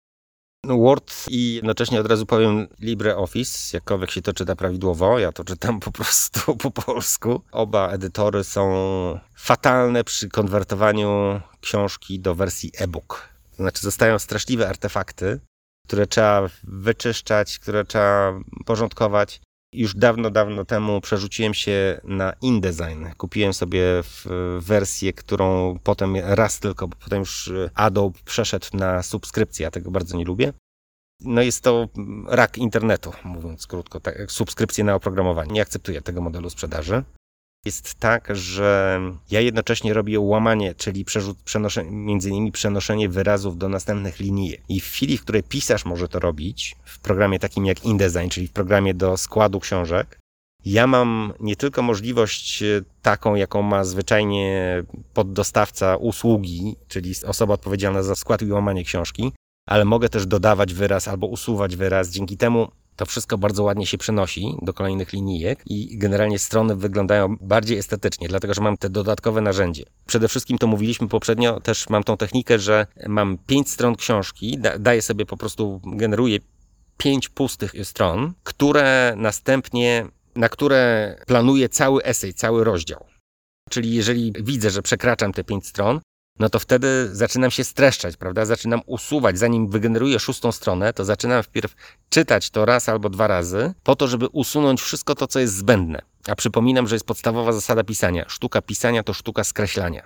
Word i jednocześnie od razu powiem LibreOffice, jakkolwiek się to czyta prawidłowo, ja to czytam po prostu po polsku. Oba edytory są fatalne przy konwertowaniu książki do wersji e-book. To znaczy zostają straszliwe artefakty, które trzeba wyczyszczać, które trzeba porządkować. Już dawno, dawno temu przerzuciłem się na InDesign. Kupiłem sobie wersję, którą potem raz tylko, bo potem już Adobe przeszedł na subskrypcję. Ja tego bardzo nie lubię. No jest to rak internetu, mówiąc krótko. Tak, subskrypcje na oprogramowanie. Nie akceptuję tego modelu sprzedaży. Jest tak, że ja jednocześnie robię łamanie, czyli przerzut, przenoszenie, między innymi przenoszenie wyrazów do następnych linijek. I w chwili, w której pisarz może to robić, w programie takim jak InDesign, czyli w programie do składu książek, ja mam nie tylko możliwość taką, jaką ma zwyczajnie poddostawca usługi, czyli osoba odpowiedzialna za skład i łamanie książki, ale mogę też dodawać wyraz albo usuwać wyraz. Dzięki temu To wszystko bardzo ładnie się przenosi do kolejnych linijek i generalnie strony wyglądają bardziej estetycznie, dlatego że mam te dodatkowe narzędzie. Przede wszystkim to mówiliśmy poprzednio, też mam tą technikę, że mam pięć stron książki, da, daję sobie po prostu, generuję pięć pustych stron, które następnie, na które planuję cały esej, cały rozdział. Czyli jeżeli widzę, że przekraczam te pięć stron, no to wtedy zaczynam się streszczać, prawda? Zaczynam usuwać, zanim wygeneruję szóstą stronę, to zaczynam wpierw czytać to raz albo dwa razy, po to, żeby usunąć wszystko to, co jest zbędne. A przypominam, że jest podstawowa zasada pisania. Sztuka pisania to sztuka skreślania.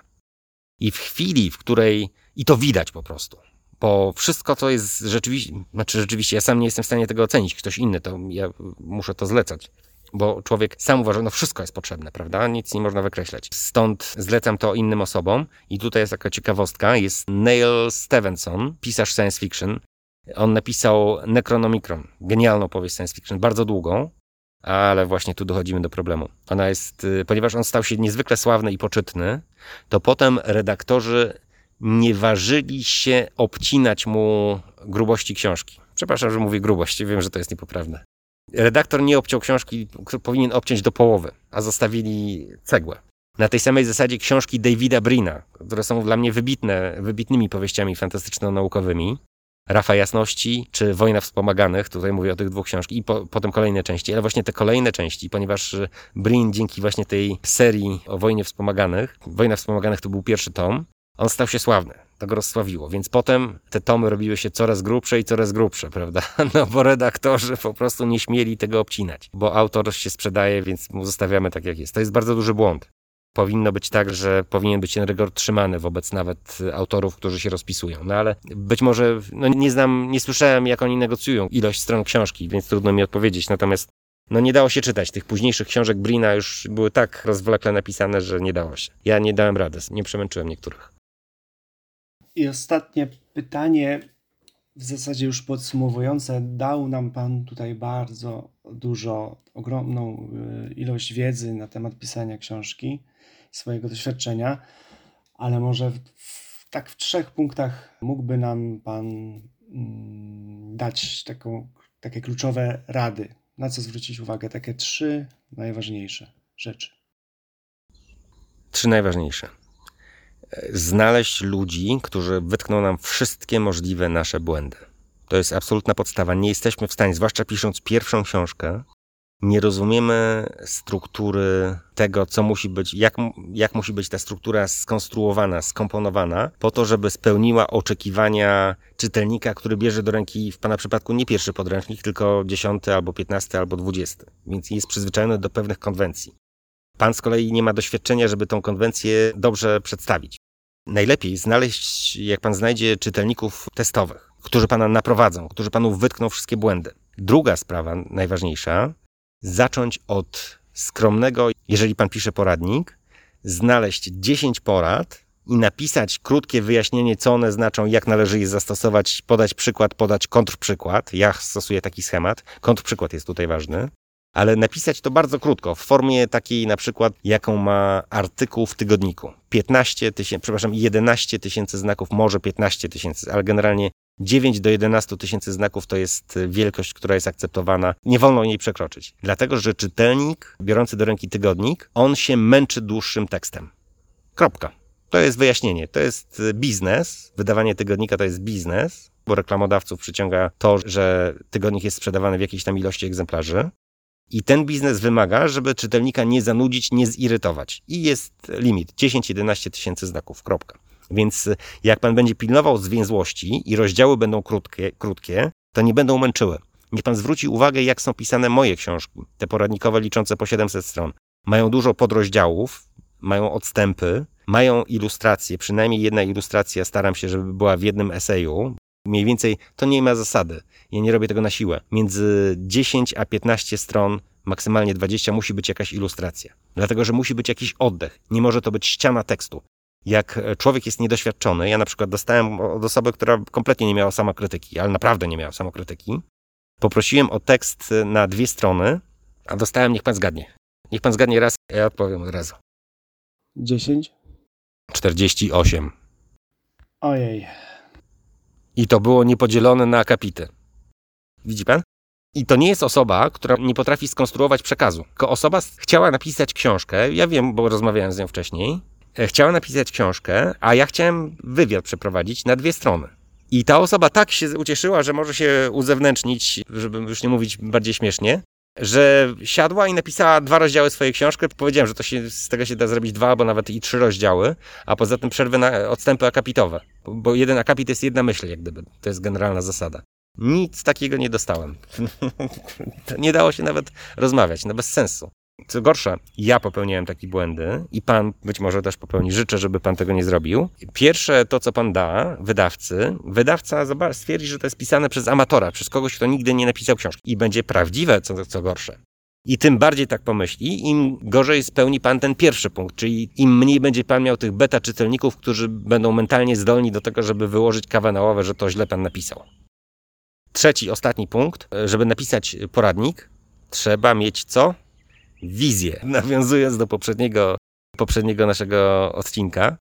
I w chwili, w której, i to widać po prostu, bo wszystko, co jest rzeczywiście, znaczy rzeczywiście, ja sam nie jestem w stanie tego ocenić, ktoś inny, to ja muszę to zlecać. Bo człowiek sam uważa, no wszystko jest potrzebne, prawda? Nic nie można wykreślać. Stąd zlecam to innym osobom. I tutaj jest taka ciekawostka. Jest Neil Stephenson, pisarz science fiction. On napisał Necronomicon, genialną powieść science fiction, bardzo długą, ale właśnie tu dochodzimy do problemu. Ona jest, ponieważ on stał się niezwykle sławny i poczytny, to potem redaktorzy nie ważyli się obcinać mu grubości książki. Przepraszam, że mówię grubość, wiem, że to jest niepoprawne. Redaktor nie obciął książki, powinien obciąć do połowy, a zostawili cegłę. Na tej samej zasadzie książki Davida Brina, które są dla mnie wybitne, wybitnymi powieściami fantastyczno-naukowymi. Rafa Jasności czy Wojna Wspomaganych, tutaj mówię o tych dwóch książkach i po, potem kolejne części, ale właśnie te kolejne części, ponieważ Brin dzięki właśnie tej serii o Wojnie Wspomaganych, Wojna Wspomaganych to był pierwszy tom, on stał się sławny, to go rozsławiło, więc potem te tomy robiły się coraz grubsze i coraz grubsze, prawda? No bo redaktorzy po prostu nie śmieli tego obcinać, bo autor się sprzedaje, więc mu zostawiamy tak jak jest. To jest bardzo duży błąd. Powinno być tak, że powinien być ten rygor trzymany wobec nawet autorów, którzy się rozpisują. No ale być może, no nie znam, nie słyszałem, jak oni negocjują ilość stron książki, więc trudno mi odpowiedzieć. Natomiast no nie dało się czytać. Tych późniejszych książek Brina już były tak rozwlekle napisane, że nie dało się. Ja nie dałem rady, nie przemęczyłem niektórych. I ostatnie pytanie, w zasadzie już podsumowujące. Dał nam Pan tutaj bardzo dużo, ogromną ilość wiedzy na temat pisania książki, swojego doświadczenia, ale może w, w, tak w trzech punktach mógłby nam Pan mm, dać taką, takie kluczowe rady. Na co zwrócić uwagę? Takie trzy najważniejsze rzeczy. Trzy najważniejsze. Znaleźć ludzi, którzy wytkną nam wszystkie możliwe nasze błędy. To jest absolutna podstawa. Nie jesteśmy w stanie, zwłaszcza pisząc pierwszą książkę, nie rozumiemy struktury tego, co musi być, jak, jak musi być ta struktura skonstruowana, skomponowana, po to, żeby spełniła oczekiwania czytelnika, który bierze do ręki, w Pana przypadku nie pierwszy podręcznik, tylko dziesiąty, albo piętnasty, albo dwudziesty. Więc jest przyzwyczajony do pewnych konwencji. Pan z kolei nie ma doświadczenia, żeby tą konwencję dobrze przedstawić. Najlepiej znaleźć, jak Pan znajdzie czytelników testowych, którzy Pana naprowadzą, którzy Panu wytkną wszystkie błędy. Druga sprawa, najważniejsza, zacząć od skromnego, jeżeli Pan pisze poradnik, znaleźć dziesięć porad i napisać krótkie wyjaśnienie, co one znaczą, jak należy je zastosować, podać przykład, podać kontrprzykład. Ja stosuję taki schemat. Kontrprzykład jest tutaj ważny. Ale napisać to bardzo krótko, w formie takiej na przykład, jaką ma artykuł w tygodniku. piętnaście tysięcy, przepraszam, jedenaście tysięcy znaków, może piętnaście tysięcy, ale generalnie dziewięć do jedenastu tysięcy znaków to jest wielkość, która jest akceptowana. Nie wolno jej przekroczyć. Dlatego, że czytelnik biorący do ręki tygodnik, on się męczy dłuższym tekstem. Kropka. To jest wyjaśnienie. To jest biznes. Wydawanie tygodnika to jest biznes, bo reklamodawców przyciąga to, że tygodnik jest sprzedawany w jakiejś tam ilości egzemplarzy. I ten biznes wymaga, żeby czytelnika nie zanudzić, nie zirytować. I jest limit dziesięć do jedenastu tysięcy znaków, kropka. Więc jak Pan będzie pilnował zwięzłości i rozdziały będą krótkie, krótkie, to nie będą męczyły. Niech Pan zwróci uwagę, jak są pisane moje książki, te poradnikowe liczące po siedemset stron. Mają dużo podrozdziałów, mają odstępy, mają ilustracje, przynajmniej jedna ilustracja staram się, żeby była w jednym eseju. Mniej więcej to nie ma zasady. Ja nie robię tego na siłę. Między dziesięć a piętnaście stron, maksymalnie dwadzieścia, musi być jakaś ilustracja. Dlatego, że musi być jakiś oddech. Nie może to być ściana tekstu. Jak człowiek jest niedoświadczony, ja na przykład dostałem od osoby, która kompletnie nie miała samokrytyki, ale naprawdę nie miała samokrytyki, poprosiłem o tekst na dwie strony, a dostałem, niech Pan zgadnie. Niech Pan zgadnie raz, ja odpowiem od razu. dziesięć? czterdzieści osiem. Ojej. I to było niepodzielone na akapity. Widzi Pan? I to nie jest osoba, która nie potrafi skonstruować przekazu. Tylko osoba chciała napisać książkę, ja wiem, bo rozmawiałem z nią wcześniej, chciała napisać książkę, a ja chciałem wywiad przeprowadzić na dwie strony. I ta osoba tak się ucieszyła, że może się uzewnętrznić, żeby już nie mówić bardziej śmiesznie, że siadła i napisała dwa rozdziały swojej książki. Powiedziałem, że to się, z tego się da zrobić dwa, albo nawet i trzy rozdziały, a poza tym przerwy na odstępy akapitowe. Bo jeden akapit jest jedna myśl, jak gdyby. To jest generalna zasada. Nic takiego nie dostałem. Nie dało się nawet rozmawiać, no bez sensu. Co gorsza, ja popełniałem takie błędy i pan być może też popełni. Życzę, żeby pan tego nie zrobił. Pierwsze to, co pan da wydawcy, wydawca stwierdzi, że to jest pisane przez amatora, przez kogoś, kto nigdy nie napisał książki. I będzie prawdziwe, co, co gorsze. I tym bardziej tak pomyśli, im gorzej spełni pan ten pierwszy punkt, czyli im mniej będzie pan miał tych beta czytelników, którzy będą mentalnie zdolni do tego, żeby wyłożyć kawę na ławę, że to źle pan napisał. Trzeci, ostatni punkt. Żeby napisać poradnik, trzeba mieć co? Wizję. Nawiązując do poprzedniego, poprzedniego naszego odcinka,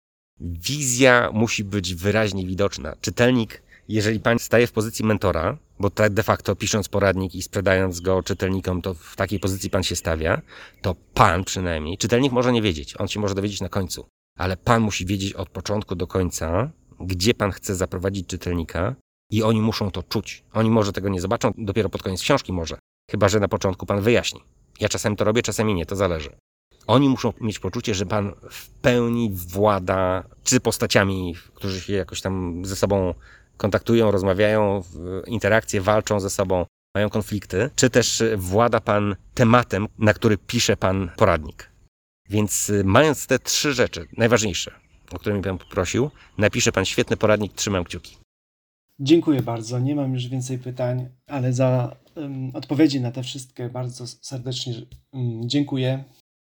wizja musi być wyraźnie widoczna. Czytelnik, jeżeli pan staje w pozycji mentora, bo tak de facto pisząc poradnik i sprzedając go czytelnikom, to w takiej pozycji pan się stawia, to pan przynajmniej, czytelnik może nie wiedzieć, on się może dowiedzieć na końcu, ale pan musi wiedzieć od początku do końca, gdzie pan chce zaprowadzić czytelnika i oni muszą to czuć. Oni może tego nie zobaczą, dopiero pod koniec książki może, chyba że na początku pan wyjaśni. Ja czasami to robię, czasami nie, to zależy. Oni muszą mieć poczucie, że pan w pełni włada czy postaciami, którzy się jakoś tam ze sobą kontaktują, rozmawiają, interakcje, walczą ze sobą, mają konflikty, czy też włada pan tematem, na który pisze pan poradnik. Więc mając te trzy rzeczy, najważniejsze, o które mi pan poprosił, napisze pan świetny poradnik, trzymam kciuki. Dziękuję bardzo. Nie mam już więcej pytań, ale za um, odpowiedzi na te wszystkie bardzo serdecznie um, dziękuję.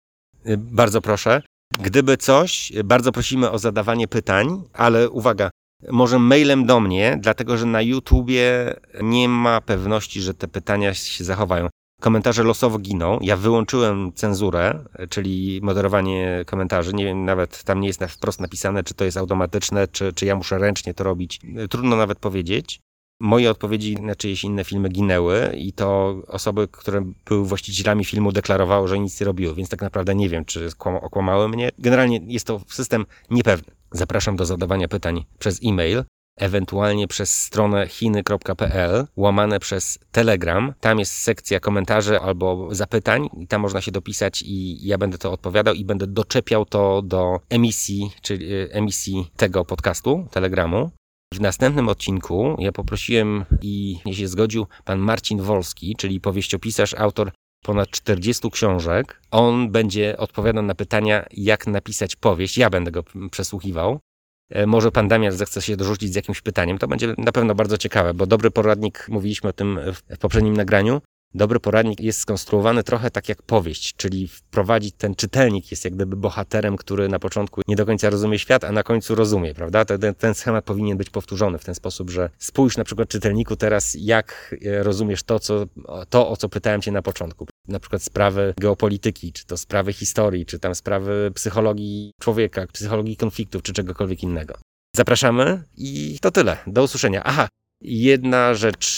Bardzo proszę. Gdyby coś, bardzo prosimy o zadawanie pytań, ale uwaga, może mailem do mnie, dlatego że na YouTubie nie ma pewności, że te pytania się zachowają. Komentarze losowo giną. Ja wyłączyłem cenzurę, czyli moderowanie komentarzy. Nie wiem, nawet tam nie jest wprost napisane, czy to jest automatyczne, czy, czy ja muszę ręcznie to robić. Trudno nawet powiedzieć. Moje odpowiedzi na czyjeś inne filmy ginęły i to osoby, które były właścicielami filmu, deklarowały, że nic nie robiły, więc tak naprawdę nie wiem, czy okłamały mnie. Generalnie jest to system niepewny. Zapraszam do zadawania pytań przez e-mail, ewentualnie przez stronę chiny kropka p l, łamane przez Telegram. Tam jest sekcja komentarzy albo zapytań i tam można się dopisać i ja będę to odpowiadał i będę doczepiał to do emisji, czyli emisji tego podcastu, Telegramu. W następnym odcinku ja poprosiłem i nie się zgodził pan Marcin Wolski, czyli powieściopisarz, autor ponad czterdziestu książek. On będzie odpowiadał na pytania, jak napisać powieść. Ja będę go przesłuchiwał. Może pan Damian zechce się dorzucić z jakimś pytaniem. To będzie na pewno bardzo ciekawe, bo dobry poradnik, mówiliśmy o tym w poprzednim nagraniu, dobry poradnik jest skonstruowany trochę tak jak powieść, czyli wprowadzić ten czytelnik jest jak gdyby bohaterem, który na początku nie do końca rozumie świat, a na końcu rozumie, prawda? Ten, ten schemat powinien być powtórzony w ten sposób, że spójrz na przykład czytelniku teraz, jak rozumiesz to, co, to, o co pytałem cię na początku. Na przykład sprawy geopolityki, czy to sprawy historii, czy tam sprawy psychologii człowieka, psychologii konfliktów, czy czegokolwiek innego. Zapraszamy i to tyle. Do usłyszenia. Aha, jedna rzecz.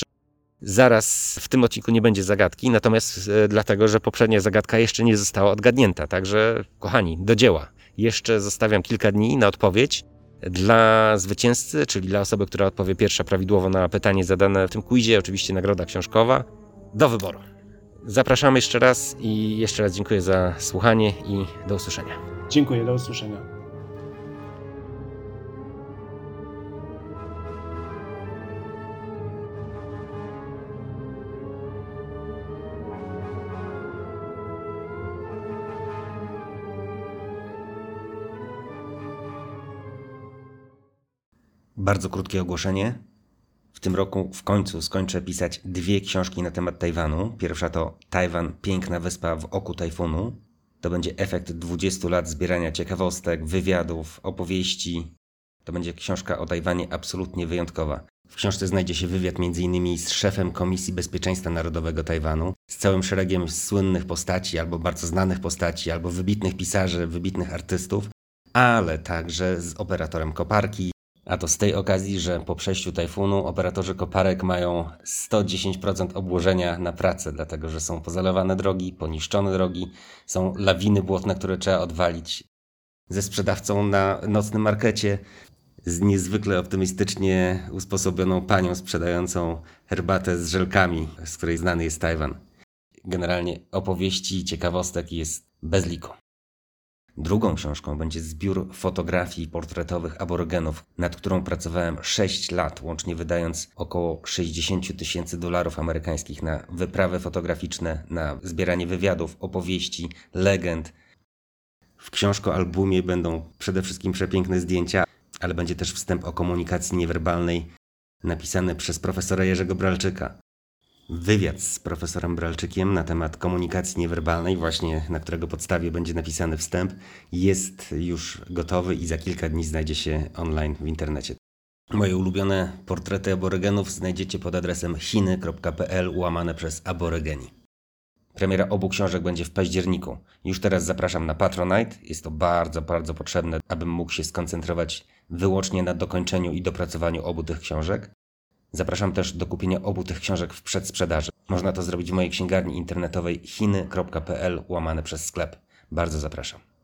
Zaraz w tym odcinku nie będzie zagadki, natomiast e, dlatego, że poprzednia zagadka jeszcze nie została odgadnięta. Także, kochani, do dzieła. Jeszcze zostawiam kilka dni na odpowiedź dla zwycięzcy, czyli dla osoby, która odpowie pierwsza prawidłowo na pytanie zadane w tym quizie. Oczywiście nagroda książkowa. Do wyboru. Zapraszam jeszcze raz i jeszcze raz dziękuję za słuchanie i do usłyszenia. Dziękuję, do usłyszenia. Bardzo krótkie ogłoszenie. W tym roku w końcu skończę pisać dwie książki na temat Tajwanu. Pierwsza to Tajwan, piękna wyspa w oku tajfunu. To będzie efekt dwudziestu lat zbierania ciekawostek, wywiadów, opowieści. To będzie książka o Tajwanie absolutnie wyjątkowa. W książce znajdzie się wywiad między innymi z szefem Komisji Bezpieczeństwa Narodowego Tajwanu, z całym szeregiem słynnych postaci, albo bardzo znanych postaci, albo wybitnych pisarzy, wybitnych artystów, ale także z operatorem koparki, A to z tej okazji, że po przejściu tajfunu operatorzy koparek mają sto dziesięć procent obłożenia na pracę, dlatego że są pozalewane drogi, poniszczone drogi, są lawiny błotne, które trzeba odwalić. Ze sprzedawcą na nocnym markecie, z niezwykle optymistycznie usposobioną panią sprzedającą herbatę z żelkami, z której znany jest Tajwan. Generalnie opowieści i ciekawostek jest bez liku. Drugą książką będzie zbiór fotografii portretowych aborygenów, nad którą pracowałem sześć lat, łącznie wydając około sześćdziesiąt tysięcy dolarów amerykańskich na wyprawy fotograficzne, na zbieranie wywiadów, opowieści, legend. W książko-albumie będą przede wszystkim przepiękne zdjęcia, ale będzie też wstęp o komunikacji niewerbalnej napisany przez profesora Jerzego Bralczyka. Wywiad z profesorem Bralczykiem na temat komunikacji niewerbalnej, właśnie na którego podstawie będzie napisany wstęp, jest już gotowy i za kilka dni znajdzie się online w internecie. Moje ulubione portrety aborygenów znajdziecie pod adresem chiny kropka p l łamane przez aborygeni. Premiera obu książek będzie w październiku. Już teraz zapraszam na Patronite. Jest to bardzo, bardzo potrzebne, abym mógł się skoncentrować wyłącznie na dokończeniu i dopracowaniu obu tych książek. Zapraszam też do kupienia obu tych książek w przedsprzedaży. Można to zrobić w mojej księgarni internetowej chiny kropka p l łamane przez sklep. Bardzo zapraszam.